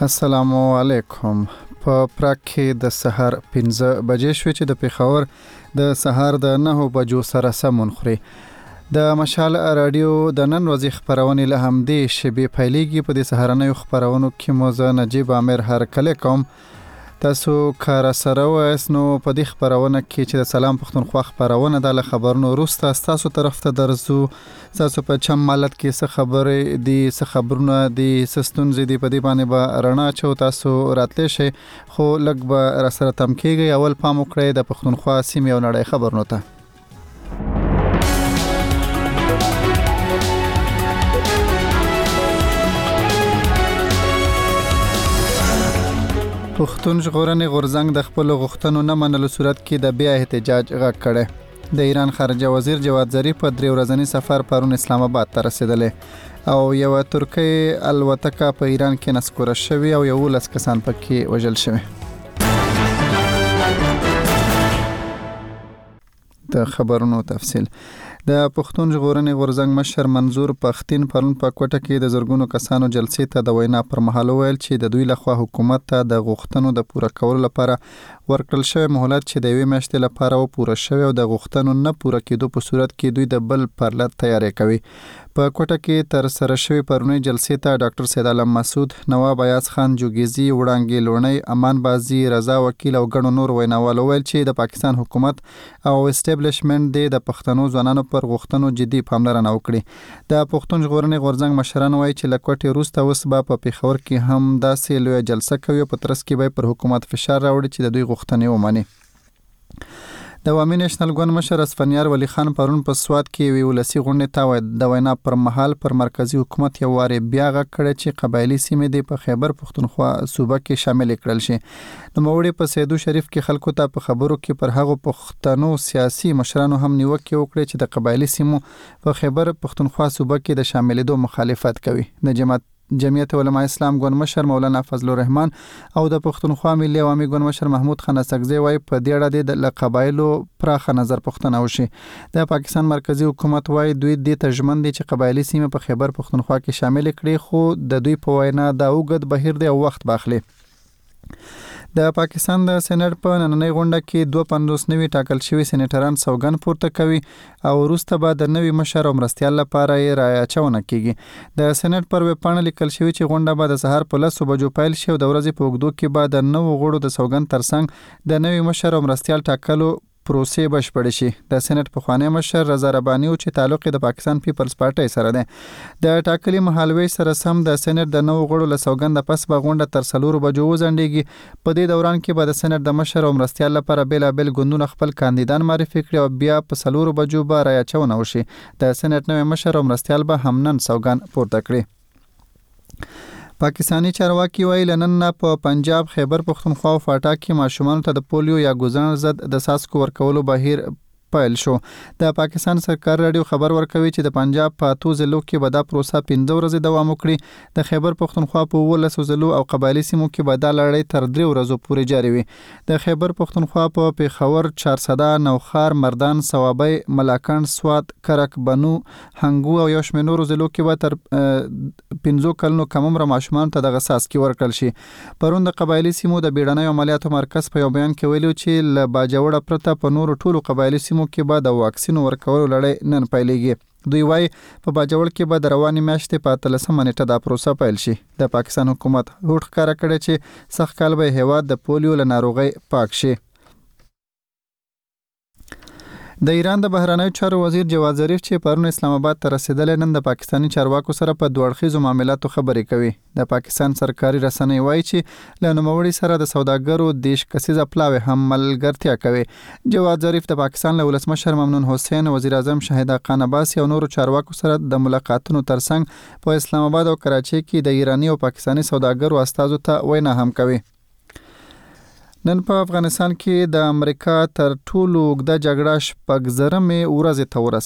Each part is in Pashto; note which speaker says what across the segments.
Speaker 1: السلام علیکم. په پراګ کې د سحر 15 بجې شوې چې د پیښور د سحر د 9 بجو سره سمون خوري. د مشال رادیو د نن ورځې خبرونه له همدې شبي پیلېږي. په دې سحرنۍ خبرونو کې مو زه نجیب عامر هر کله کوم. تاسو کار سره وایس نو په دې خبرونه کې چې د سلام پښتونخوا خبرونه د خبرونو وروسته تاسو طرف ته درځو. تاسو په چم مالت کې څه خبرې دي، څه خبرونه دي، سستون زیدي په دې باندې به رڼا چو تاسو راتلې شي. خو لږ به را سره تم کېږي. اول پام وکړئ د پښتونخوا سیمې او نړۍ خبرونو ته. پښتون ژغورنې غورځنګ د خپل غوښتنو نه منلو صورت کې د بیا احتجاج غږ کړی. د ایران خارجه وزیر جواد ظریف په 3 ورځنی سفر پرون اسلام آباد ته رسیدلی او یو ترکی الوتکه په ایران کې نسکوره شوی او 11 کسان پکې وژل شوی. د خبرونو تفصیل. د پښتون ژغورنې غورځنګ مشر منظور پښتين پرون په کوټه کې د زرګونو کسانو جلسې ته د وینا پر مهال ویل چې د دوی لخوا حکومت ته د غوښتنو د پوره کولو لپاره ورکړل شوی مهلت چې د 1 میاشتې لپاره و پوره شوی او د غوښتنو نه پوره کېدو په صورت کې دوی د بل پرلط تیاری کوي. په کوټه کې تر سره شوی پرونی جلسې ته ډاکټر سید عالم مسعود، نواب ایاز خان جوګیزي، وړانګې لونی، امان بازي، رضا وکیل او ګڼو نور ویناوال ویل چې د پاکستان حکومت او اسټابلیشمنت د پښتنو ځوانانو پر غوښتنو جدي پاملرنه وکړي. د پښتون ژغورنې غورځنګ مشران وایي چې لکوټي وروسته اوس به په پیښور کې هم داسې لوی جلسه کوي په ترڅ کې به پر حکومت فشار راوړي چې د دوی غوښتنې ومني. د عوامي نېشنل ګوند مشر اسفندیار ولی خان پرون په سوات کې وی ولسی غونډه ته د وینا پر مهال پر مرکزی حکومت یو واره بیا غږ کړی چې قبایلی سیمې د په خیبر پښتونخوا صوبه کې شامل کړل شي. نو موړي په سیدو شریف کې خلکو ته په خبرو کې پر هغه پښتنو سیاسي مشرانو هم نیوکه وکړي چې د قبایلی سیمو په خیبر پښتونخوا صوبه کې د شاملېدو مخالفت کوي. د جمعیت علماء اسلام ګوند مشر مولانا فضل الرحمن او د پښتونخوا ملي عوامي ګوند مشر محمود خان اسقزي وايي په دې اړه د قبایلو پراخ نظر پښتنه وشي. د پاکستان مرکزی حکومت وايي دوی د تجمن دي چې قبایلی سیمه په خیبر پښتونخوا کې شامل کړي، خو د دوی په وینا دا اوږد بهیر دی او وخت باخلي. د پاکستان د سېنات په نننۍ غونډه کې 52 نوي ټاکل شوي سېنیټران سوګند پورته کوي او وروسته به د نوي مشر او مرستیال لپاره یې رایه اچونه کیږي. د سېنات پر ویبپاڼه لیکل شوی چې غونډه به د سهار په 10 بجو پیل شي او د ورځې په اوږدو کې به د نوو غړو د سوګند ترڅنګ د نوي مشر او مرستیال ټاکلو پروسې بشپړ شي. د سېنات پخوانی مشر رضا رباني چې تعلق د پاکستان پیپلز پارټي سره ده، د ټاکلي مهالوي سره سم د سېنات د نوو غړو له سوګند پس به غونډه تر 4 بجو وځنډيږي. په دې دوران کې به د سېنات د مشر او مرستیال لپاره بیلابل ګوندونه خپل کاندیدان معرفي کړي او بیا په 4 بجو به رایه اچونه وشي. د سېنات نوې مشر او مرستیال به هم نن سوګند پورته کړي. پاکستانی چارواکي وایي لنن په پنجاب، خیبر پښتونخوا او فاټا کې ماشومان ته د پولیو یا ګوزن ضد د ساسکو ورکولو بهیر پیل شو. د پاکستان سرکار رادیو خبر ورکوي چې د پنجاب په 2 ضلعو کې به دا پروسه 15 ورځې دوام وکړي. د خیبر پښتونخوا په 18 ضلعو او قبایلی سیمو کې به دا لړۍ تر 3 ورځو پورې جاري وي. د خیبر پښتونخوا په پیښور، چارسده، نوخار، مردان، صوابۍ، ملاکنډ، سوات، کرک، بنو، هنګو او یو شمېر نورو ضلعو کې به تر 15 کلونو کم عمره ماشومان ته د ساسکي ورکړل شي. پرون د قبایلی سیمو د بیړنیو عملیاتو مرکز په یو بیان کې ویلو چې له باجوړه پرته په نورو ټولو قبایلی سیمو کې به د واکسین ورکولو لړۍ نن پیلېږي. دوی وايي په باجوړ کې به د روانې میاشتې په 13 نیټه دا پروسه پیل شي. د پاکستان حکومت هوډ ښکاره کړی چې سخت کال به هیواد د پولیو له ناروغۍ پاک شي. د ایران د بهرنیو چارو وزیر جواد ظریف چې پرون اسلام آباد ته رسیدلی نن د پاکستانی چارواکو سره په دوه اړخیزو معاملاتو خبرې کوي. د پاکستان سرکاري رسنۍ وایي چې له نوموړي سره د سوداګرو دیش کسیزه پلاوی هم ملګرتیا کوي. جواد ظریف د پاکستان له ولسمشر ممنون حسین، وزیر اعظم شاهد خان عباسي او نورو چارواکو سره د ملاقاتونو ترڅنګ په اسلام آباد او کراچۍ کې د ایرانی او پاکستانی سوداګرو استازو ته وینا هم کوي. نن په افغانستان کې د امریکا تر ټولو اوږده جګړه 6 ورځې ته ورسېده.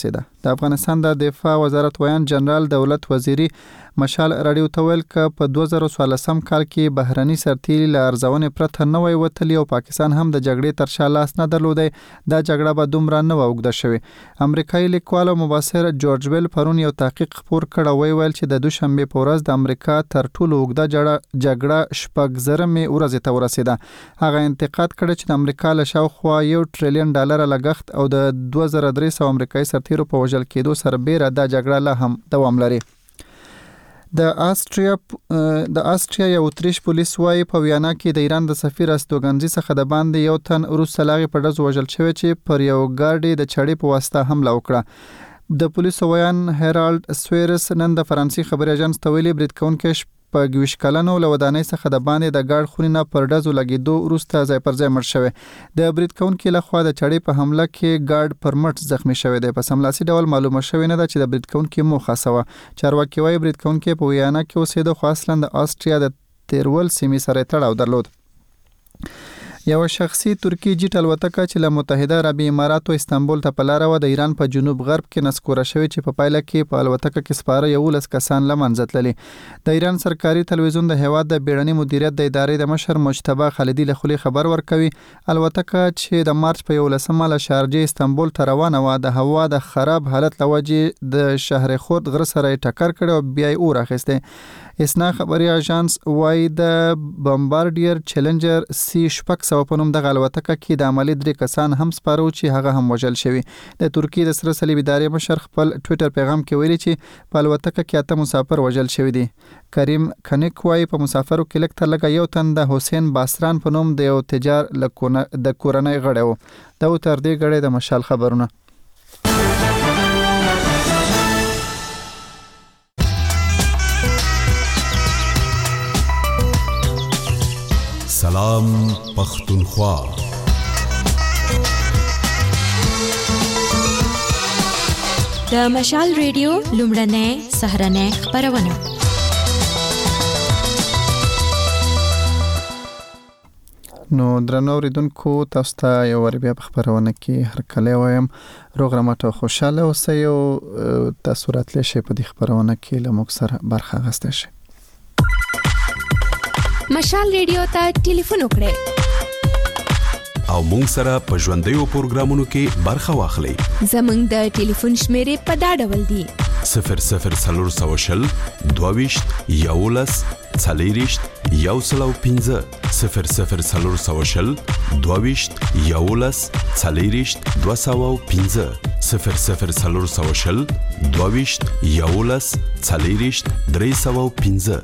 Speaker 1: د افغانستان د دفاع وزارت ویان جنرال دولت وزیری مشال رادیو ته ویل ک په 2014 کال کې بهرني سرتیري له ارزونې پرته نه وای وتلی او پاکستان هم د جګړې تر شا لاس نه درلودی. دا جګړه به دومره نه وګده شوی. امریکایي لیکوال او مبصر جورج ویل پرون یو تحقیق خپور کړ ویل چې د دوشنبه په ورځ د امریکا تر ټولو اوږده جګړه شپږ زرمې ورځې ته ورسېده. هغه انتقاد کړ چې د امریکا له شاوخوا $1 تریلیون لګښت او د 2300 امریکایي سرتیرو په وژل کېدو سره بیره دا جګړه لا هم دوام لري. د آسټریا یا اتریش پولیس وايي په ویانا کې د ایران د سفیر استوګنځي څخه د باندې یو تن روس لاغي په ډز وژل شوی چې پر یو ګاډي د چړې په واسطه حمله وکړه. د پولیسو ویان هیرالد سویرس نن د فرانسې خبري اژانس ته ویلي برید کوونکي په 20 کلنو له ودانۍ څخه د باندې د ګاډ خونې نه پر ډزو لګېدو وروسته ځای پر ځای مړ شوی. د برید کوونکي له خوا د چړې په حمله کې ګاډ پر مټ زخمی شوی دی. په سملاسي ډول معلومه شوی نه ده چې د برید کوونکي موخه څه وه. چارواکي وايي برید کوونکي په ویانا کې اوسېده خو اصلا د آسټریا د تیرول سیمې سره تړاو درلود. یو شخصي ترکی جیټ الوتکه چې له متحده عربي اماراتو استانبول ته په لار و د ایران په جنوب غرب کې نسکوره شوی چې په پایله کې په الوتکه کې سپاره 11 کسان له منځه تللي. د ایران سرکاري تلویزیون د هیواد د بیړني مدیریت د ادارې د مشر مجتبی خالدی له خولې خبر ورکوي الوتکه چې د مارچ په 11 له شارجه استانبول ته روانه و د هوا د خراب حالت لوجې د شهر خورد غر سره ټکر کړ او بیا یې اور اخیسته. اسنا خبري اژانس وايي د بمبارډیر چیلنجر سی شپږ سو په نوم د الوتکه کې د عملی 3 کسان هم سپارو چې هغه هم وژل شوی. د ترکیه د سره صلیب ادارې مشر خپل ټوئیټر پیغام کې ویلي چې په الوتکه کې 8 مسافر وژل شوی دي. کریم کنیک وايي په مسافرو کې لکه تر لکه یو تن د حسین باسران په نوم د یو تجار د کورنۍ غړی و. دا تر دې غړی د مشال خبرونه.
Speaker 2: سلام پختونخوا.
Speaker 3: د مشال ریډیو لومړنۍ سهرنۍ خبرونه.
Speaker 1: نو درنو اوریدونکو تاسو ته یو ور بیا په خبرونه کې هر کله وایم روغ رمټ او خوشاله اوسئ او تاسو راتلی شئ په دې خبرونه کې له موږ سره برخه اخیستی شئ.
Speaker 3: مشال ریډیو ته ټلیفون وکړئ
Speaker 2: او مونږ سره په ژوندیو پروګرامونو کې برخه واخلئ.
Speaker 3: زمونږ د ټلیفون شمیرې په دا ډول دي:
Speaker 2: 00 22 11 40 105 00 22 11 40 205 00 22 11 40 305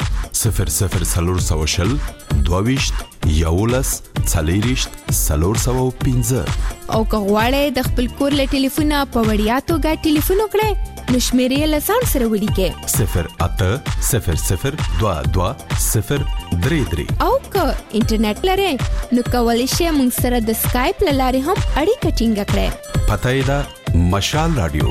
Speaker 2: 00 22 11 40 305.
Speaker 3: او که غواړئ د خپل کور له ټلیفونه په وړیا توګه ټلیفون وکړئ نو شمیرې له ځان سره ولیکئ
Speaker 2: 0800 22 033.
Speaker 3: او که انټرنیټ لرئ نو کولی شئ موږ سره د سکایپ له لارې هم اړیکه ټینګه کړئ.
Speaker 2: پته یې ده مشال رادیو.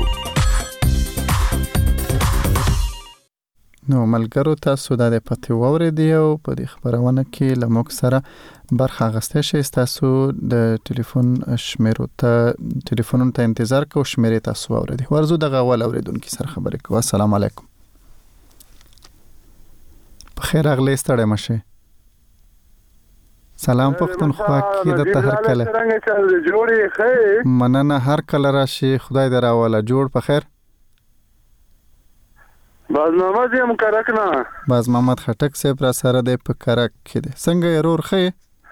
Speaker 1: نو ملګرو تاسو د پته واوریدئ او په دې خبرونه کې له موږ سره برخه اخیستی شئ. تاسو د ټلیفون شمیرو ته ټلیفونونو ته انتظار کوو. شمیرې تاسو واوریدئ. ورزو دغه اول اوریدونکو سره خبرې کوو. السلام علیکم. بخیر اغلی ستړی مشه. سلام پختونخوا کې د هر کله مننه هر کله راشي. خدای دې راوله جوړ په خیر.
Speaker 4: باز محمد یم کرک نه.
Speaker 1: باز محمد خټک صاحب را سره دی په کرک کې دی. څنګه یې رور خې؟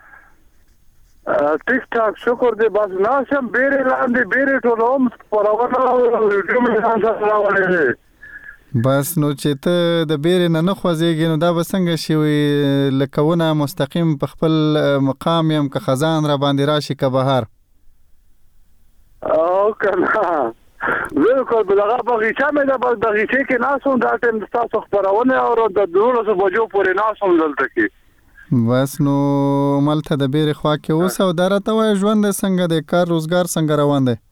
Speaker 4: ټیک ټاک شکر دی. باز ناشم بیره لاندې بیره ټولوم پرونه ویډیو مې ځان سره راوړی.
Speaker 1: بس نو چې ته د بیره نه خوځېږې نو دا به څنګه شي؟ لکونه مستقیم په خپل مقام یم که خزان را باندې راشي که بهار.
Speaker 4: او کنه بالکل بلغه بغیچه مې د بغیچه کې ناسوم دا ټیم تاسو خبرونه او د 12 بجو پورې ناسوم دلته کې.
Speaker 1: بس نو ملته د بیره خوا کې اوس او درته وای ژوند څنګه د کار روزګار څنګه روان دی؟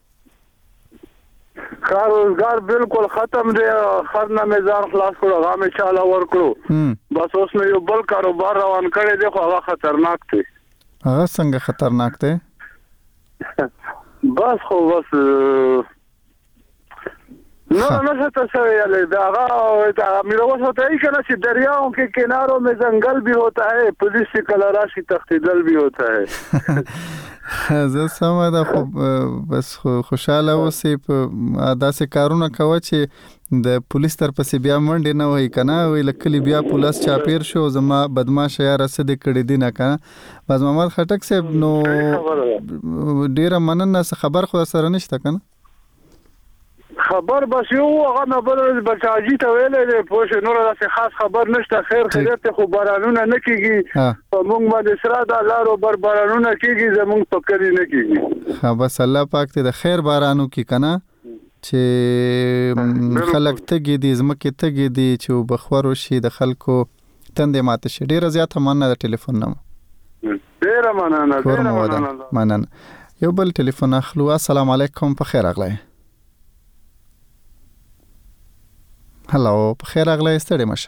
Speaker 4: کار روزګار بالکل ختم دی. خرنه مې ځان خلاص کړو هغه مې چاله ورکړو. بس اوس مې یو بل کاروبار روان کړی دی خو هغه خطرناک دی.
Speaker 1: هغه څنګه خطرناک دی؟
Speaker 4: بس خو بس نو څه څه ویل دا میرا وسه ته کله چې دریاو کې کنارو میں جنگل بھی ہوتا ہے پولیس کی کلراشی تختیدل بھی ہوتا ہے.
Speaker 1: زه سمه ده خو بس خوشاله اوسې په داسې کارونه کوه چې د پولیس تر پسې بیا منډې نه وای کنه وی لکلی بیا پولیس چاپیر شو زما بدمعاش یار رسد کړي دي نه کنه. باز محمد خټک صاحب نو ډیره مننه خبر خو سره نشته کنه
Speaker 4: خبر بس یو هغه نه بل بچاجي ته ویلې پوه شو نور داسې خاص خبر نشته خیر خیریت خو بارانونه نه کیږي په موږ باندې سره د لارو بارانونه کیږي زموږ پکړی نه کیږي.
Speaker 1: ها بس الله پاک ته د خیر بارانو کی کنه چې خلک تګي دي زمکه تګي دي چې بخورو شي د خلکو تندې ماته شي. ډیره زیاته مننه د ټلیفون نمبر.
Speaker 4: ډیره
Speaker 1: مننه. یو بل ټلیفون اخلو. السلام علیکم په خیر اغلی. هلو په خیر اغلی ستړي مشه.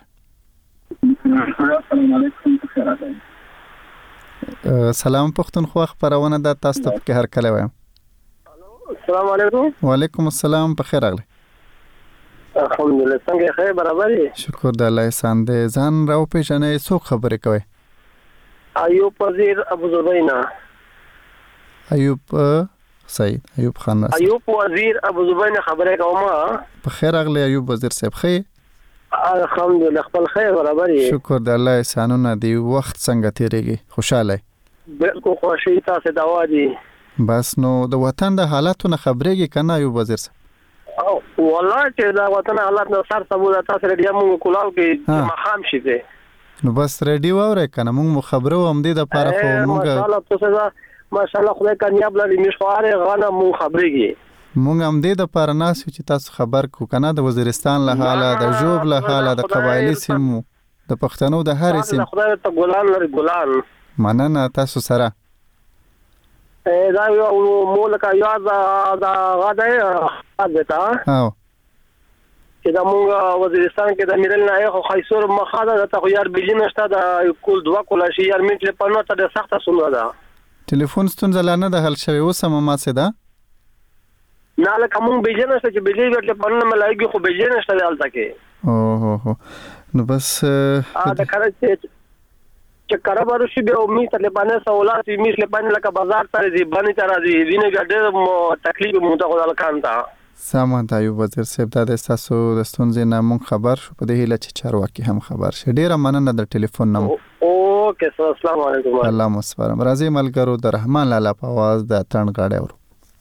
Speaker 1: سلام پښتونخوا خبرونه د تاسو ته په هر کله وایم.
Speaker 4: السلام علیکم.
Speaker 1: وعلیکم السلام په خیر اغلی.
Speaker 4: الحمدلله څنګه خیر برابر یې.
Speaker 1: شکر د الله احسان دې. ځان راو پیژنې څوک خبرې کوي؟
Speaker 4: ایوب وزیر ابو زبینا.
Speaker 1: ایوب سعید ایوب خان راس.
Speaker 4: ایوب وزیر ابو زبینا خبرې کوم.
Speaker 1: په خیر اغلی ایوب وزیر صاحب خیر.
Speaker 4: الحمدلله خپل خیر برابر یې.
Speaker 1: شکر د الله احسانونه دی. وخت څنګه تیریږي؟ خوشاله؟
Speaker 4: بالکل خوشی تاسو دوا دي.
Speaker 1: بس نو د وطن د حالاتو نه خبرېږي کنه ایوب وزیر صاحب؟
Speaker 4: والله چې د وطن حالات نو سر سمو د تاسو ریډیو مو کولاو کې مخام شي دي.
Speaker 1: نو بس ریډیو اورې کنه مونږ خبرو هم دې د پاره خو مونږ
Speaker 4: ماشاءالله خدای کامیاب لري مشواره غانه مو خبرېږي.
Speaker 1: مونږ هم دې د پاره ناس چې تاسو خبر کو کنه د وزیرستان له حاله د جوب له حاله د قبایلی سیمو د پښتنو د هر سیم.
Speaker 4: خدای ته ګلان لري ګلان.
Speaker 1: مننه تاسو سره.
Speaker 4: دا یو مولکه یاد دا غاده تا
Speaker 1: او
Speaker 4: چې د مونږ وزیرستان کې د میرل نه خو خیسور مخاده د تغیر بجین شته د کول دوا کولا شي یار میټ له پنو ته د سخته سونه ده.
Speaker 1: ټلیفون ستونزه لانه د حل شوی اوسه ما څه ده
Speaker 4: نه لکه مونږ بجین شته چې بجلی ورته پنو ملایږي خو بجین شته دالته کې.
Speaker 1: او نو بس
Speaker 4: دا کار چې کاروبار شي به امید ته لبانه سہولات میش لبانه لکه بازار ته دی باندې ته راځي دینه ګډه تکلیف مو ته خدای کان تا
Speaker 1: سامان ته یو وزیر صاحب د تاسو د ستونزې نه مون خبر شو په دې هیله چې چارواکي هم خبر شي. ډیره مننه د ټلیفون نمبر.
Speaker 4: اوکې السلام علیکم.
Speaker 1: الله مسپارم. راځي ملګرو د رحمان لالا په आवाज د تڼ غاړه ورو.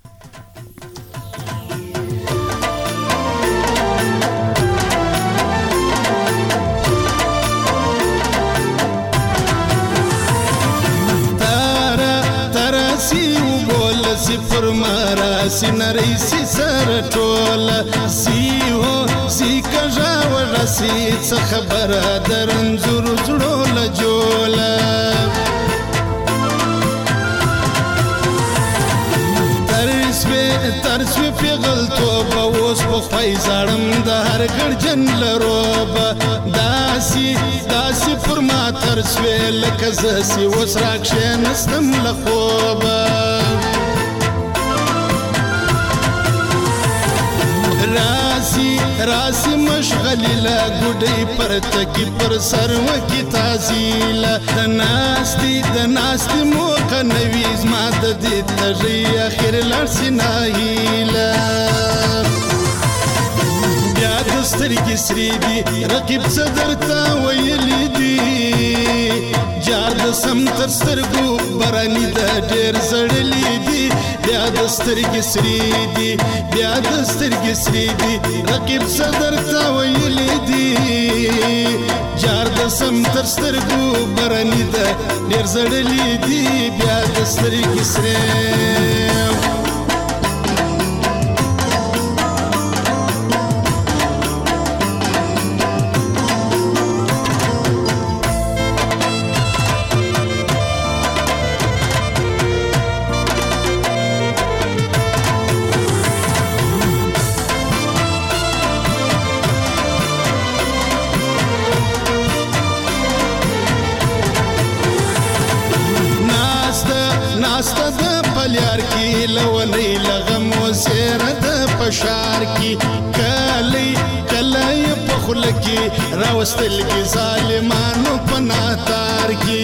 Speaker 5: صفر مرا سینری سی سر ټول سی هو سی کجا ورسی څه خبر درنزور زړو لجول ترسوی پیغل توب اوس په خوای زړم د هر ګرجن لروب داسی پر ما ترسوی لکه زسی اوس راکښه نستم لخوب راسی مشغلی لا ګډي پر تکی پر سر وکي تازیل د ناستي موقع نویز ما د دې تجي اخر لارسي ناهیلا بیا د سترګې سری دي رقیب صدر تا ویلې دي جار د سم تر سترګو براني د ډېر زړلې دي بیا د سترګې سری دي رقیب صدر تا ویلې دي جار د سم تر سترګو براني د ډېر زړلې دي بیا د سترګې سری پشار کی کلی کلی په خله کی راوستل کی ظالمانو په ناتار کی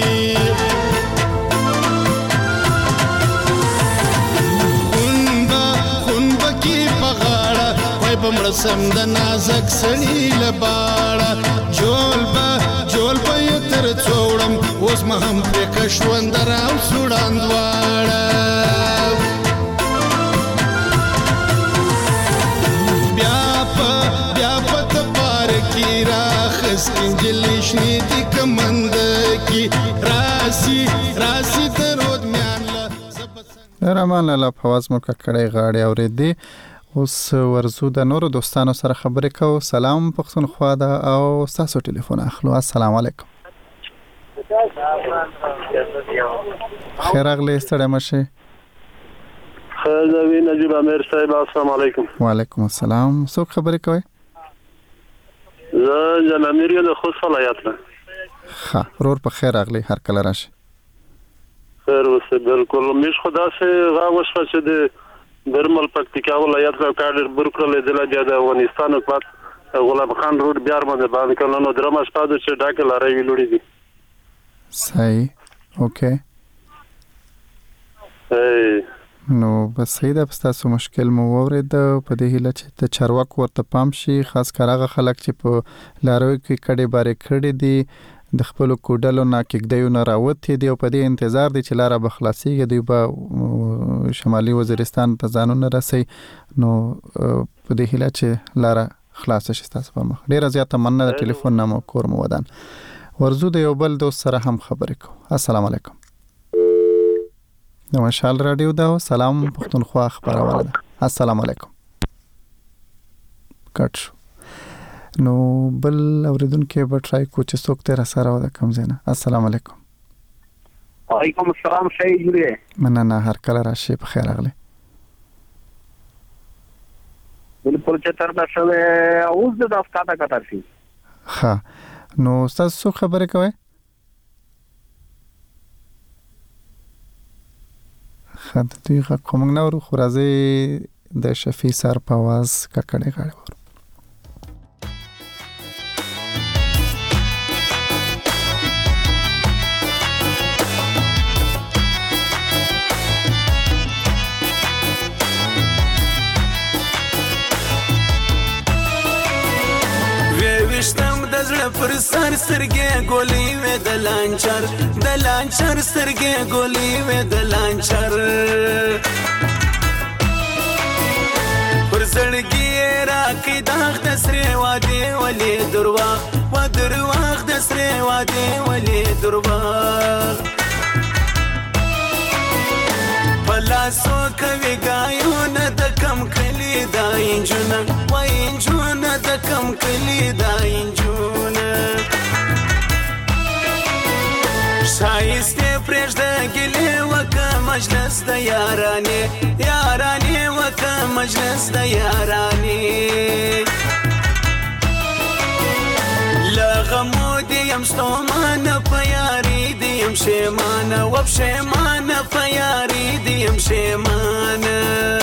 Speaker 5: خونبه کی په غاړه وای په مړه سم د نازک سړي لباړه جول به یې تر څوړم اوس مه هم پرې کشوندر او سوړان دواړه بیا په تبار کی راخس انجلی شنی دی کمند کی راسی درود میان
Speaker 1: رحمان الله فواز مو ککړې غاړې اورېدې اوس ورزو د نورو دوستانو سره خبرې کوو سلام پښتونخوا دا او تاسو ټلیفون اخلو السلام علیکم خیر اغلی ستړی مشه
Speaker 6: خزوی نجیب امیر صاحب السلام علیکم
Speaker 1: وعلیکم السلام څوک خبرې کوي
Speaker 6: زه جان امیر یم د خوست ولایت نه
Speaker 1: ښه ورور په خیر اغلی هر کله راشي
Speaker 6: خیر اوسه بالکل مش خدا سے غاوش چې د برمل پکتیکا ولایت کا کارډر برکل د بیا د افغانستان حکومت غلام خان روډ بیار باندې کړه نو درمه شپه چې ډاکه لارې ویلوړي دي
Speaker 1: صحیح اوکے نو بس صحیح ده تاسو مشکل مو اورید په دې هیله چې د چارواکو ورته پام شي خاص کارغه خلک چې په لاروي کې کډې بارې کړې دي د خپل کوډلو نه کېږدیو نه راوته دي او په دې انتظار دي چې لاره بخلاصيږي دوی به شمالي وزیرستان ته ځانونه رسي نو په دې هیله چې لاره خلاص شي تاسو په مخ ډیر زیاته مننه د ټلیفون نامو کور مو ودان ورزو د یو بل دوست سره هم خبرې کوو السلام علیکم نو مشال رادیو دا سلام پښتونخوا خبرونه ده السلام علیکم کټ نو بل اوریدونکو به ټرای کو چې څوک تر سره و د کم زنه السلام علیکم
Speaker 7: وعلیکم السلام شای جوړه
Speaker 1: مننه هر کله راشي په خیر اغلی
Speaker 7: بالکل چې تر دا شوه اوس د افکاته کتر شي
Speaker 1: ها نو تاسو خبرې کوئ خاطر دی کوم نو خو راځي د شفیع سر په आवाज ککړې غاړه ور
Speaker 8: پر سر سرګې ګولې وې د لانچر سرګې ګولې وې د لانچر پر زړګي راکې داغ د سره وادي ولې درواغ د سره وادي ولې درواغ پلاسو کوي ګایونه د کم کلی دا انجونه وای انجونه د کم کلی دا انجونه شایسته پرېږده ګلې وکه مجلس د یارانې وکه مجلس د یارانې لغمو دیم ستومانه په یاري دیم شیمانه وبشیمانه په یاري دیم شیمانه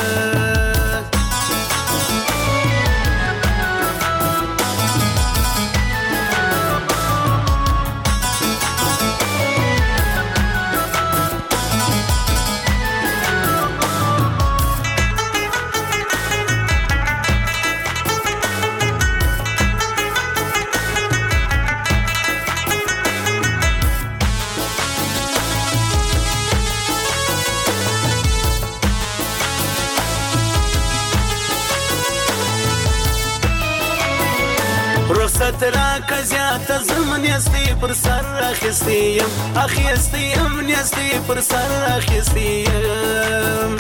Speaker 8: ترا کزیات زمن یستی پر سر اخستیم نیستی پر سر اخستیم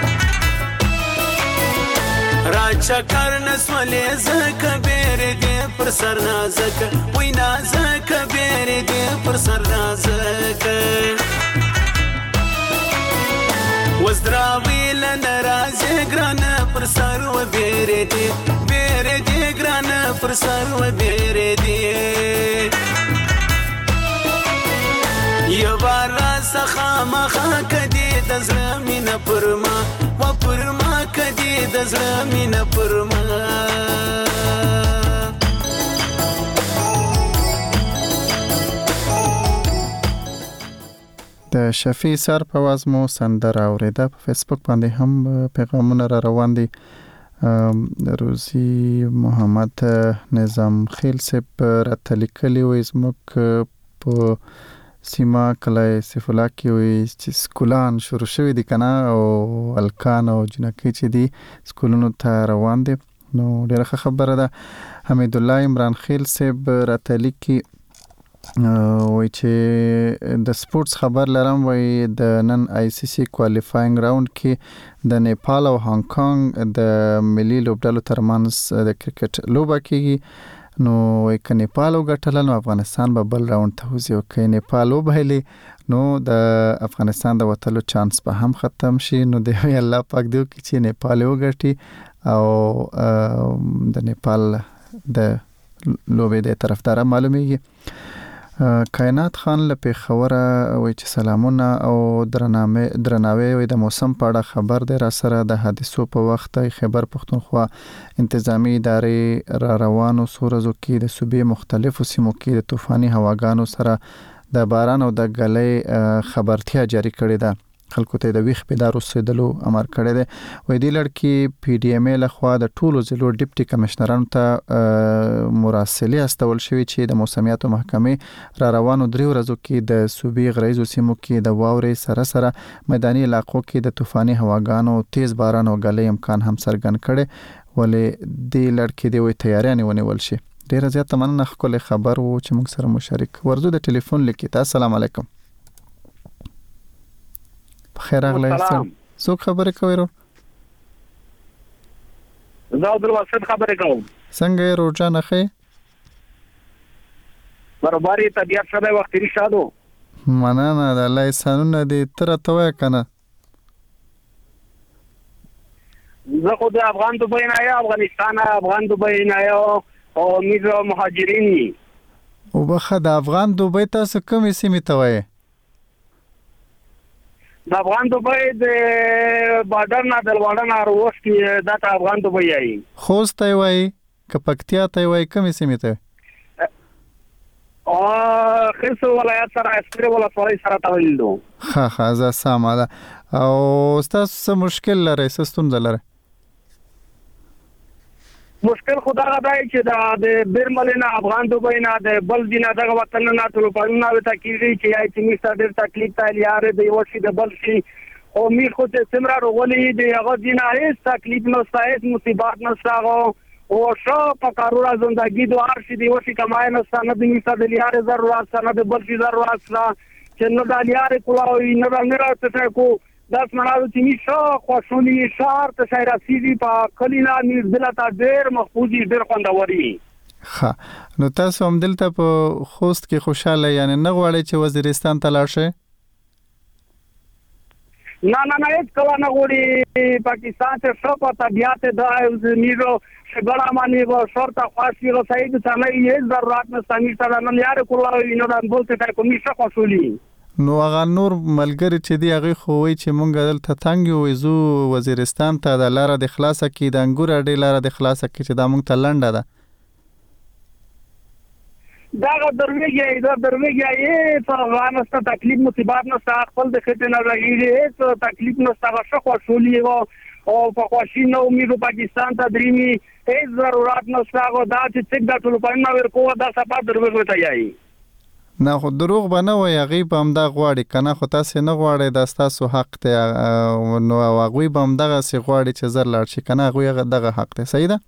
Speaker 8: راچا کار نسولی زکا بیر دی پر سر نازکا وی نازکا بیر دی پر سر نازکا وزدراوی لنرازی گرانا پر سر و بیر دی گرانا پر سر و بیر دی یو بار راز څخه مخه کدي د زړه مینه پرما و پرما کدي د زړه مینه پرما
Speaker 1: د شفیع سر په आवाज مو سندره اوریده. په فیسبوک باندې هم پیغامونه را روان دي. روزي محمد نظام خیل سپ راتلیکلی وې زموږ په سیما کلای سیفلا کې وې چې سکولان شروع شوی دي کنه او الکان او جنکی چې دي سکولونو ته روان دي. نو ډیره خبره ده. حمید الله عمران خیل سپ راتلیکی وای چې د سپورتس خبر لرم وای د نن آی سی سی کوالیفاینګ راوند کې د نیپال او هانګ کانګ د ملي لوبډلو ترمنځ د کرکټ لوبه کیږي. نو وای ک نیپال وګټل نو افغانستان به بل راوند ته وځي او ک نیپال وبهلي نو د افغانستان د وټلو چانس به هم ختم شي. نو د الله پاک دیو چې نیپال وګټي او د نیپال د لوبې د طرفدار معلومیږي. کائنات خان له پیښوره وای چې سلامونه او درناوی وای د موسم په اړه خبر دی را سره د حادثو په وخت خیبر پختونخوا انتظامی ادارې را روانو سورزو کې د صوبې مختلفو سیمو کې د طوفاني هواګانو سره د باران او د غلې خبرتیا جاری کړې ده. خلکو ته د ویخ بیدار اوسېدلو امر کړی دی. وای دی لړکی پی ډی ام ای له خوا د ټولو ضلعو ډیپټي کمشنرانو ته مراسلې استول شوې چې د موسمیاتو محکمې را روانو 3 ورځو کې د صوبې غریزو سیمو کې د واورې سره سره میداني علاقو کې د طوفاني هواګانو تیز باران او غلې امکان هم څرګند کړي. ولې دی لړکی دی وای تیاریانه ونیول شي. ډیر زیات مننه خپل خبر وو چې موږ سره مشارک ورزو د ټلیفون لیکي. السلام علیکم. خیر اغلی سلام. څوک خبرې کوي رو؟
Speaker 7: زه عبدالواسط خبرې کوم.
Speaker 1: څنګه یې روجان اخی؟
Speaker 7: برابرې طبیعت سره وخت رښادو.
Speaker 1: مننه د الله احسانونه دې تر ته وای کنه.
Speaker 7: زه خو د افغان دوبۍ نه یم، افغانستان افغان دوبۍ نه یم او میزو مهاجرین.
Speaker 1: او بخه د افغان دوبۍ تاسو کومې سیمې ته وای؟
Speaker 7: د افغان دوبۍ د بادر نه دلواړه نه روش کې د افغان دوبۍ یې
Speaker 1: خوست ته وای ک پکتیا ته وای کومې سیمې ته؟
Speaker 7: خرسو ولایت سره اسکر ولایت سره تړل دي.
Speaker 1: ها زه سماله. او تاسو مشکل لرئ ستونزه لرئ؟
Speaker 7: مشکل خدا غدای چې د برملنا افغان دوبۍ نه د بل دینه دغه وطن نه ټول پرونه وتا کیږي چې یای چې می ستاسو ډیر تکلیف ته لیاره دی وشي د بل شي او می خو ته سمرا وروغلی دی هغه دینه هیڅ تکلیف نه ستایس مصیبت نه ستاغو او شو په کارونه ژوندۍ دوه شي دی وشي کمای نه ستنه د می ستاسو لیاره ضرورت نه د بل شي ضرورت چې نه د لیاره کولاوي نه راته کو داس منالو چې می شو خوشونی شهر ته شهر سیدی په کلینا نیز دلته ډیر محفوظي ډیر خوندوري.
Speaker 1: ها نو تاسو هم دلته په خوست کې خوشاله یعنی نه غواړئ چې وزیرستان ته لاړ شئ؟
Speaker 7: نه هیڅ کله نه غواړي پاکستان ته شو په طبيعت د میرو شګړه باندې و شرطه خاصي رسید ته نه یې ضرورت نه سمې سره نه یار کولاوي نه د بولته ته کومي شو خوشولي.
Speaker 1: نو هغه نور ملګری چې دی هغه خو وای چې مونږ دلته تنګ یو وزو وزیرستان ته د لاره د خلاصه کې د انګور اډې لاره د خلاصه کې چې دا مونږ ته لنډه ده.
Speaker 7: دا درویږي په افغانستان تکلیف مصیبت نه خپل د خټه نه راغلي هیڅ تکلیف نه ستاسو خوشولي او په خوشي نو میرو پاکستان ته درېمي هیڅ ضرورت نه ستاسو دا چې څنګه د ټول په نو ورکو دا صفه دروغ ته یایي.
Speaker 1: نه خو دروغ به نه وای هغه به هم دا غواړي کنه خو تاسو نه غواړئ د تاسو حق ته نو هغه به هم دغه سي غواړي چې زر لاړ شي کنه هغه دغه حق ته صحیح ده.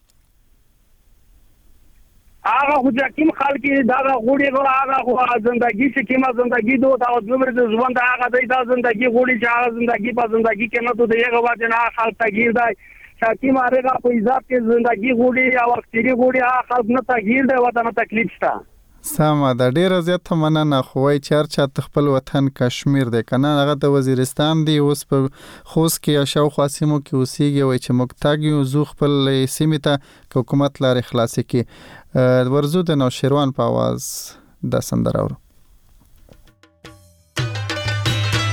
Speaker 7: هغه خو کوم خلک دا غوړي هغه خو ژوندۍ چې کومه ژوندۍ دوه دا عمر د ژوند هغه د ژوندۍ غوړي چې هغه ژوندۍ په ژوندۍ کې نه ته دغه واجب نه خلک تغییر دی چې مارغه په عزت کې ژوندۍ غوړي او اختیاري غوړي هغه خلک نه تغییر دی وطن تکلیف شته.
Speaker 1: سمه دا ډیره زیات مننه خو وای چرچا خپل وطن کشمیر دی کنه هغه د وزیرستان دی اوس په خوست کې شاوخوا سیمو کې اوسېږي وای چې مقتاګ یو زو خپل سیمه ته حکومت لارې خلاصې کې ورزو د نوشیروان په आवाज د سندره اورو.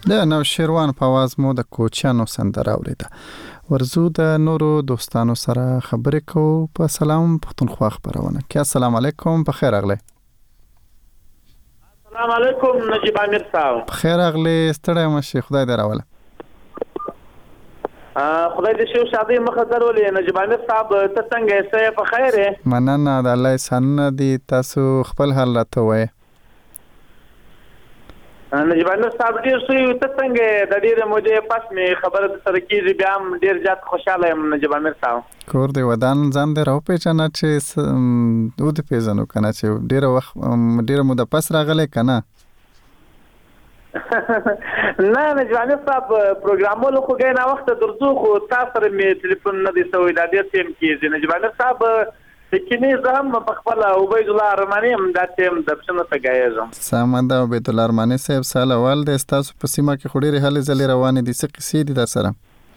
Speaker 1: د نوشیروان په आवाज مو د کوچانو سندره اوریده. ورزو د نورو دوستانو سره خبرې کوو په سلام پښتونخوا خبرونه کې. السلام علیکم، په خیر اغلی.
Speaker 9: السلام علیکم نجیب امیر صاحب.
Speaker 1: په خیر اغلی، ستړی مشه، خدای دې راوله.
Speaker 9: خدای دې شو شادي مخدر ولې نجیب امیر صاحب ته څنګه یې؟ په خیر یې؟
Speaker 1: مننه د الله احسان دي، تاسو خپل حال راته وایي.
Speaker 9: نجیب امیر صاحب ډیر سوی، ته څنګه د ډیره مودې پس مې خبره سره کیږي، بیا هم ډیر زیات خوشاله یم نجیب امیر صاحب.
Speaker 1: کور دې ودان ځان دې راو پیژنه چې او دې پیژنو کنه چې ډیره وخت ډیره موده پس راغلی کنه.
Speaker 9: نه نجیب امیر صاحب پروګرامولو خو ګای نه وخت درځو، خو تاسو سره مې ټلیفون نه دی سوی، دا ډیر ټیم کیږي نجیب امیر صاحب. کینی زم په خپل عبید الله ارمانی هم د ټیم د پښنو ته غایزم.
Speaker 1: سامان د عبید الله ارمانی صاحب سال اول د استاسو په سیمه کې خوري هلي زلي روانې دي، څه قصې دي در سره؟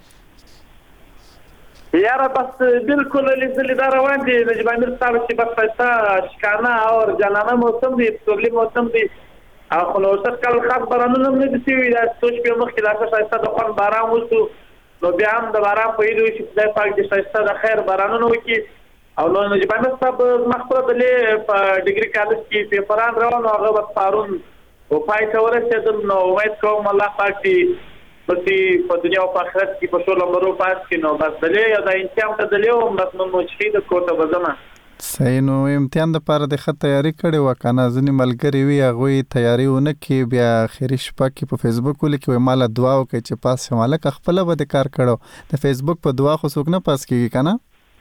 Speaker 9: یاره بس بالکل لزلی دا روان دي نجیب امیر صاحب چې بس پیسہ شکانه اور جانانه موسم دي، پرابلم موسم دي. خو نو څه کال خاص بارانونه نه دي سوي، دا سوچ په مخ کې دا پیسہ د خپل باران وسو، نو بیا هم د باران په ایدو چې خدای پاک دې پیسہ د خیر بارانونه وکي. او نو نجیب امیر صاحب مخبره دلې په ډیګري کالج کې پیپران روان، هغه بس پارون او پای ته ورسېدل. نو امید کوم الله پاک دې په دنیا او په آخرت کې په ټول عمرو پاس کړي. نو بس دلې یا د امتحان ته دلې او بس نو مجتهد کوته بزمه.
Speaker 1: صحیح. نو امتحان لپاره د خط تیاری کړي وکنه؟ ځنې ملګری وي هغه تیاری ونه کې، بیا اخري شپه کې په فیسبوک ولیکي مال دعا وکړي چې پاس شماله خپل به د کار کړو. د فیسبوک په دعا خو څوک نه پاس کیږي کنه؟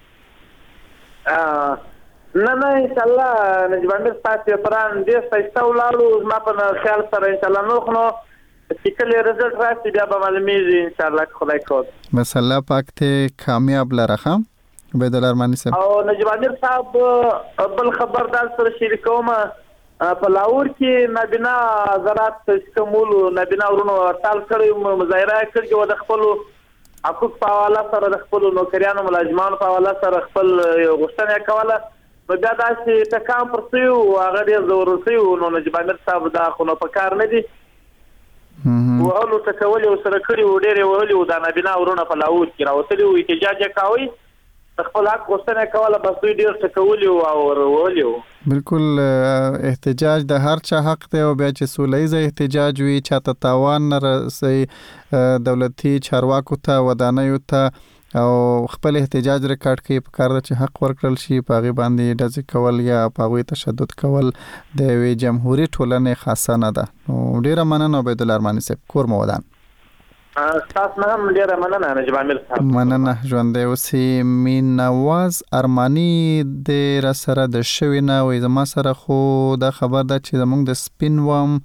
Speaker 9: نه ان شاء الله نجیب امیر صاحب پیپران ډیر ښایسته ولاړو، ما په خیال سره ان شاء الله نو خو چې کله رزلټ راشي بیا به معلومیږي ان شاء الله خدای کوي.
Speaker 1: بس الله پاک ته کامیاب لره عبید الله ارمانی صاحب.
Speaker 9: او نجیب امیر صاحب بل خبردار سره شریکوم په لاهور کې نابینا زراعت کومولو نابینا ورونو هړتال کړی، مظاهره کړې و د خپل حقوق په حواله سره، د خپل نوکریانو ملازمانو په حواله سره خپل غوښتنه کوله. نو بیا داسې ټکان پر سوی و، هغه ډېر ضروري سوی و. نو نجیب امیر صاحب دا خو نو په کار نه دي، وهلو ټکولې ورسره کړي و، ډېر یې وهلي و. دا نابینا ورونه په لاهور کې راوتلي و، احتجاج یې کوئ، د خپل حق غوښتنه کوله، بس دوی ډېر ټکولي و او وهلي و.
Speaker 1: بالکل احتجاج د هر چا حق دی، او بیا چې سوله ییز احتجاج وي، چاته تاوان نه رسي دولتي چارواکو ته ودانیو ته، او خپل احتجاج ریکارډ کوي، په کار ده چې حق ورکړل شي، په هغې باندې ډزې کول یا په هغوی تشدد کول د یوې جمهوري ټولنې خاصه نه ده. نو ډېره مننه عبید الله ارمانی صاحب، کور مو ودان.
Speaker 9: تاسو نه هم ډېره مننه نجیب امیر صاحب.
Speaker 1: مننه. ژوندی اوسې. مینواز ارمانی د را سره د شوي نه وایي زما سره خو دا خبر ده چې زموږ د سپین وام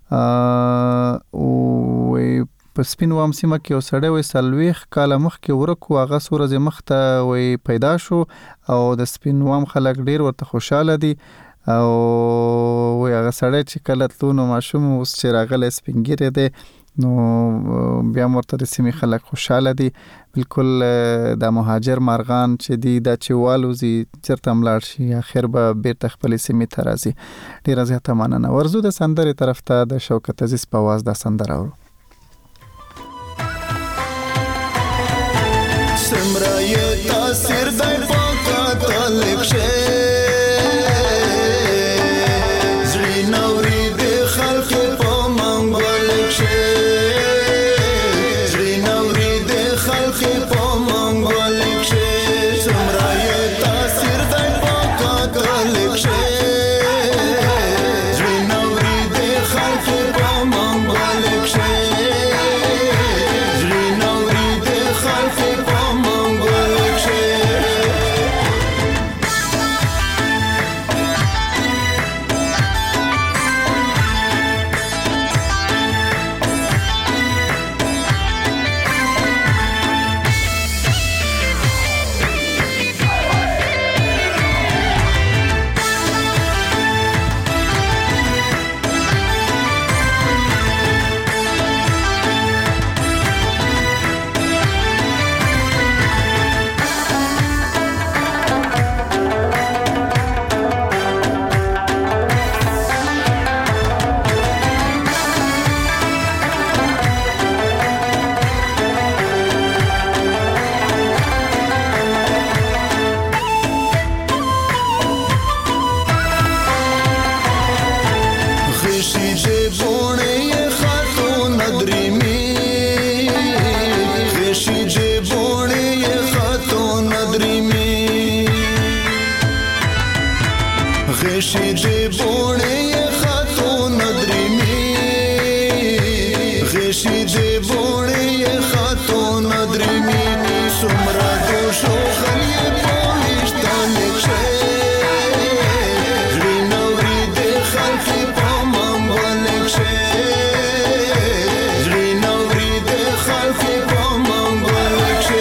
Speaker 1: په سپین وام سیمه کې یو سړی وایي 40 کاله مخکې ورک و، هغه څو ورځې مخته وایي پیدا شو، او د سپین وام خلک ډېر ورته خوشحاله دي. او وایي هغه سړی چې کله تلو نو ماشوم اوس چې راغلی سپین ږیری دی، نو بیا ورته د سیمې خلک خوشحاله دي. بالکل د مهاجر مارغان چې دي دا چې والوزي چېرته هم لاړ شي، اخر به بیرته خپلې سیمې ته راځي. ډېره زیاته مننه. ورځو د سندرې طرف ته د شوکت عزیز په آواز دا سندره اورو.
Speaker 5: سمرا یې تاثیر دی پاکه طالب شه زړی نوري د خلق په منګول شه زړی نوري د خلق په منګول شه سمرا یې تاثیر دی پاکه طالب شه زړی نوري د خلق په منګول شه دې بوړې خاتون درمي سمرا دو شو خلی پوښت لیکشه ژوندوري دې خلکې په منګو لیکشه ژوندوري دې خلکې په منګو لیکشه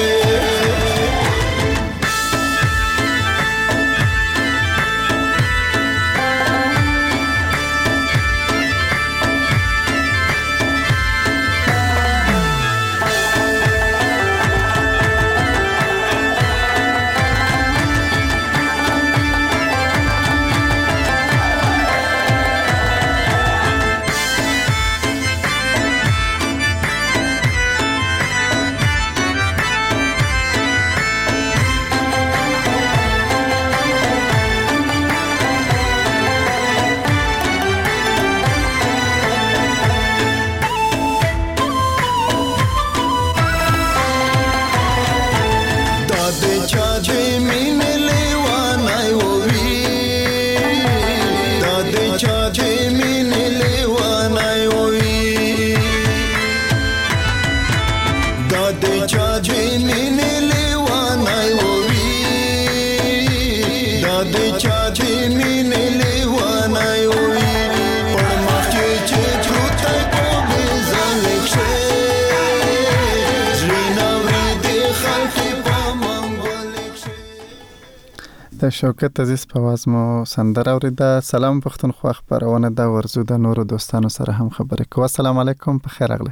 Speaker 1: د شوکت عزیز په आवाज مو سندره اوریده. سلام پښتونخوا خبرونه د ورزو د نورو دوستانو سره هم خبرې کوو. السلام علیکم، په خیر راغلی.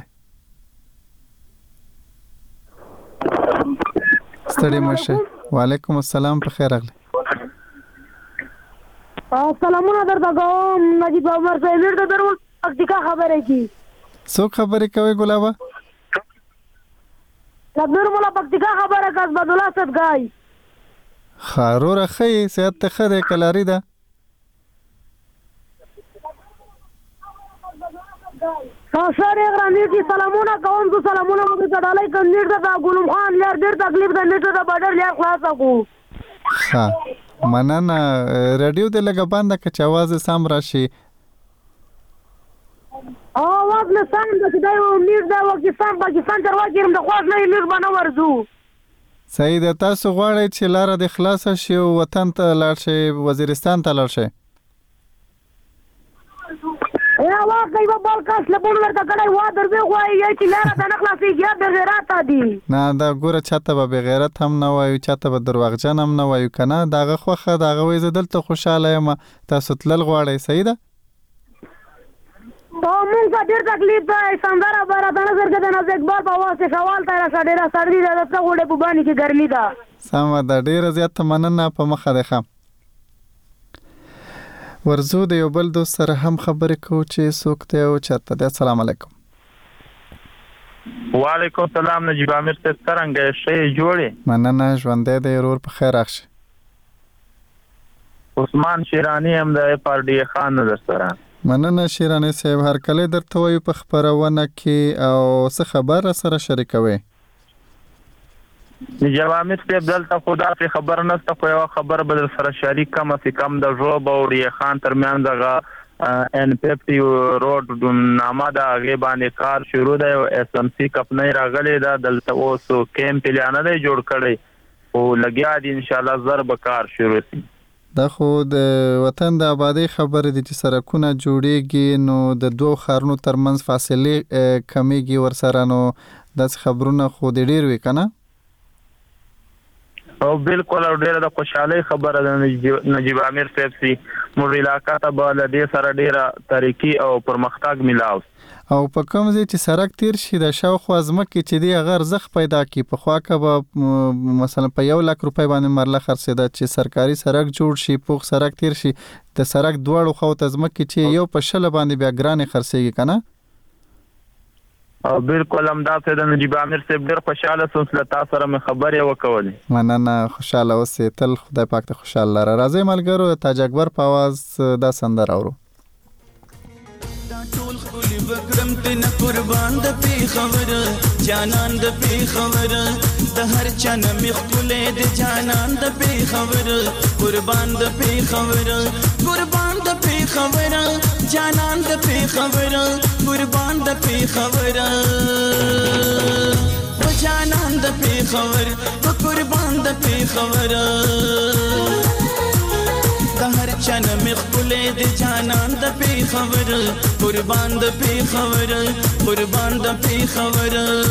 Speaker 1: ستړي مشه. وعلیکم السلام، په خیر راغلی.
Speaker 10: سلامونه درته کوم. نجیب عمر صاحب د درول پکتیکا خبرې کی.
Speaker 1: څوک خبرې کوي ګلابا؟
Speaker 10: د درول پکتیکا خبره کاس بدولا صدګای.
Speaker 1: خارور خی صحت ته خره کلاری ده.
Speaker 10: سره غرانې کی سلامونه کوم. زه سلامونه مو ته ډالای کوم. نیټ ته ګلم خان یار ډېر تکلیف ده. نیټ ته بډر لیا خلاص کو.
Speaker 1: ها مننه. رادیو دې لګا باندې کچ आवाज سم راشي.
Speaker 10: आवाज نه سم ده چې دا نیټ دا پاکستان تر واګرم د خواږ نه نیټ باندې ورځو.
Speaker 1: صحیح ده. تاسو غواړئ چې لاره د خلاصه شي او وطن ته لاړ شئ، وزیرستان ته لاړ شئ.
Speaker 10: یا واقعي به بل کس له بل ورته کړی وا درځي غواړي چې لاره ته نه خلاصېږي بې غیرته دي.
Speaker 1: نه دا ګوره چاته به بې غیرت هم نه وایو، چاته به درواغجن هم نه وایو که نه. د هغه خوښه د هغه وایي زه دلته خوشحاله یم، تاسو تلل غواړئ. صحیح ده.
Speaker 10: مونږ ته ډېر تکلیف ده. سندره به راته نظر کې د ناز اقبال په اواز کې شوال ته راشه ډېره سردي ده. د څه غوډې په باندې کې ګرمي ده.
Speaker 1: سمه ده. ډېره زیاته مننه. په مخه دی ښه. ورزو د یو بل دوست سره هم خبرې کوو چې څوک دی او چېرته دی. السلام علیکم.
Speaker 11: وعلیکم السلام. نجیب عامر صاحب څرنګه یې؟ ښه یې جوړې؟
Speaker 1: مننه. ژوندی دی ورور، په خیر راغشي.
Speaker 11: عثمان شیرانی هم د FRDA خان در سره.
Speaker 1: مننه شیرانی صاحب. هر کله درته وایو په خبرونه کې او څه خبر سره شریکوي.
Speaker 11: نجیب عامر صاحب دلته خو داسې خبر نشته، خو یوه خبر به در سره شریک کم از کم د ژوب او ډي خان ترمنځ دغه N50 روډ نامه ده، هغې باندې کار شروع دی. او SMC کمپنۍ راغلې ده دلته. اوس کیمپ یې نه دی جوړ کړی، خو لګیا دي انشاءالله زر به کار شروع شي.
Speaker 1: دا خو د وطن د آبادی خبره دي چې سرکونه جوړیږي نو د دوه ښارونو ترمنځ فاصلې کمیږي ورسره. نو داسې خبرونه خو د ډېر وي که نه؟
Speaker 11: او بالکل. او ډېره د خوشحالۍ خبره ده نجیب عامر صاحب سي موږ علاقه ته به له دې سره ډېره ترقي او پرمختګ میلاو.
Speaker 1: او په کوم ځای چې سړک تیر شي د شاوخوا ځمکې چې دی هغه ارزښت پیدا کړي. پخوا که به مثلا په 1 لک روپۍ باندې مرله خرڅېده، چې سرکاري سړک جوړ شي، پوخ سړک تیر شي، د سړک دواړو خواو ته ځمکې چې یو په 20 باندې بیا ګرانې خرڅېږي که نه؟
Speaker 11: او بالکل همداسې د نجیب عامر صاحب ډېر خوشحاله شوم چې له تا سره مې خبرې وکولې.
Speaker 1: مننه. خوشحاله اوسې. تل خدای پاک ته خوشحاله لره. راځئ ملګرو د تاج اکبر په اواز دا سندره اورو.
Speaker 8: بکرم تینا قربان د پی خبره جانان د پی خبره د هر چا نه مخکولې د جانان د پی خبره قربان د پی خبره قربان د پی خبره جانان د پی خبره قربان د پی پیښور و جانان د پیښور و قربان د پیښور د هر چن مخبلې د جانان د پیښور قربان د پیښور قربان د پیښور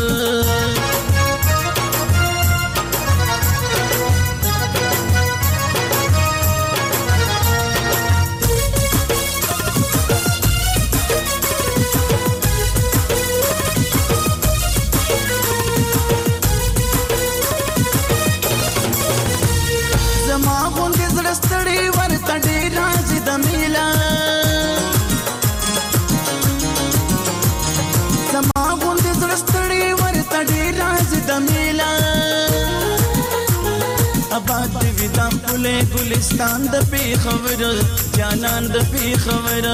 Speaker 8: ستړي ورته ډېر راځي د میله زما غوندې زړه ستړي ورته ډېر راځي د میله آباد دې وي دا ښکلی ګلستان د پیښور جانان د پیښور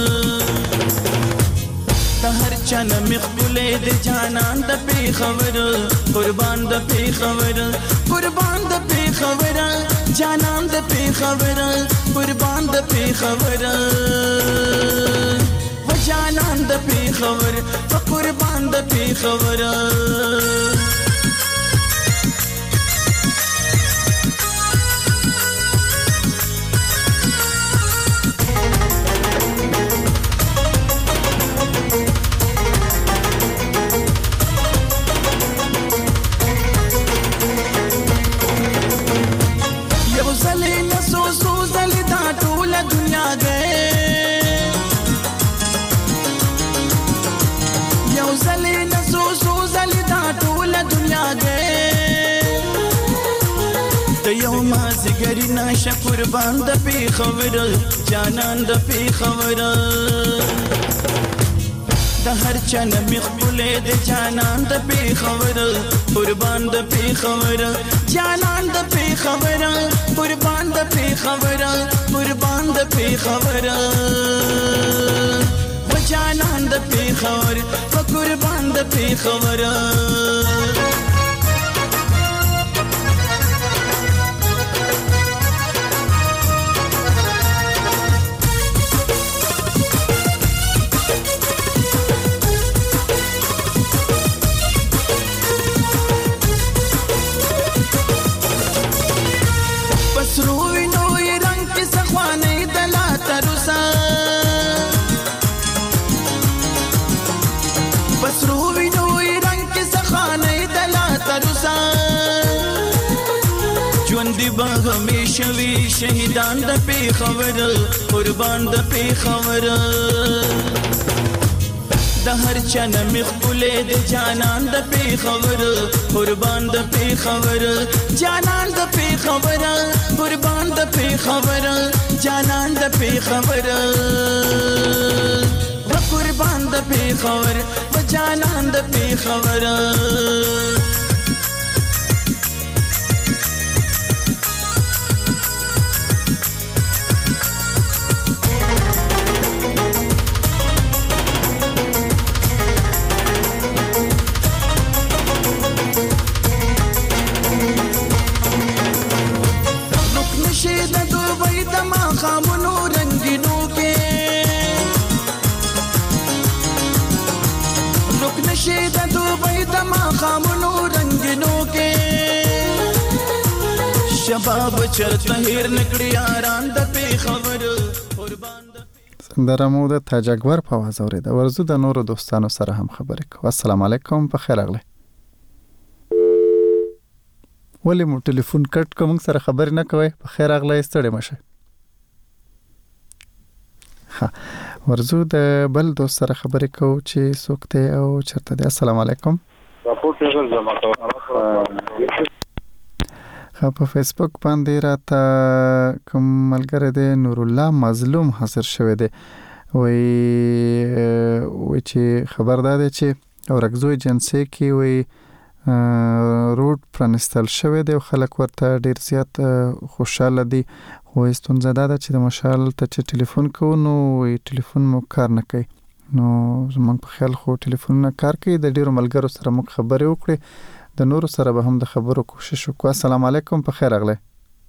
Speaker 8: د هر چا نه مې ښکلی د جانان د پیښور قربان د پیښور قربان د پیښور جانان د پیښور قربان د پیښور و جانان د پیښور و قربان د پیښور مازیګری نشه قربان د پیښور جانان د پیښور د هر چا نه مې ښکلی د جانان د پیښور قربان د پیښور جانان د پیښور قربان د پیښور قربان د پیښور و جانان د پیښور و قربان د پیښور همیشه وی شهیدان د پیښور قربان د پیښور د هر چا نه مې ښکلی د جانان د پیښور قربان د پیښور جانان د پیښور قربان د پیښور جانان د پیښور و قربان د پیښور و جانان د پیښور شباب چرته هیر نکړي یاران د پیښور قربان
Speaker 1: سندره مو د تاجګور په आवाज اوریده ورزو د نورو دوستانو سره هم خبرې کوو السلام علیکم په خیر اغله ولې مو ټلیفون کټ کوم سره خبرې نه کوي په خیر اغله ستړي مشه ها ورزو د بل دوست سره خبرې کوو چې سوکته او چرته ده السلام علیکم
Speaker 12: راپورټ یې زما
Speaker 1: په فیسبوک باندې راته کوم ملګری دی نور الله مظلوم حاضر شوی دی وای چې خبردار دی چې اورګزو ایجنسی کې وای روډ پرانستل شوی دی او خلک ورته ډیر زیات خوشاله دي خو ستونزه ده چې د مشال ته چې ټلیفون کوو نو ټلیفون مو کار نه کوي نو زمونږ په خیال خو ټلیفون نه کار کوي د ډیرو ملګرو سره موږ خبرې وکړې د نورو سره به هم د خبرو کوشش وکړو السلام علیکم په خیر اغله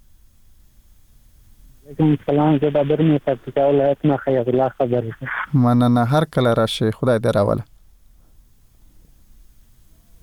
Speaker 13: وعلیکم السلام زه د برمه پکتیا ولایت نه خیر الله خبرې
Speaker 1: مننه هر کله راشي خدای دې راوله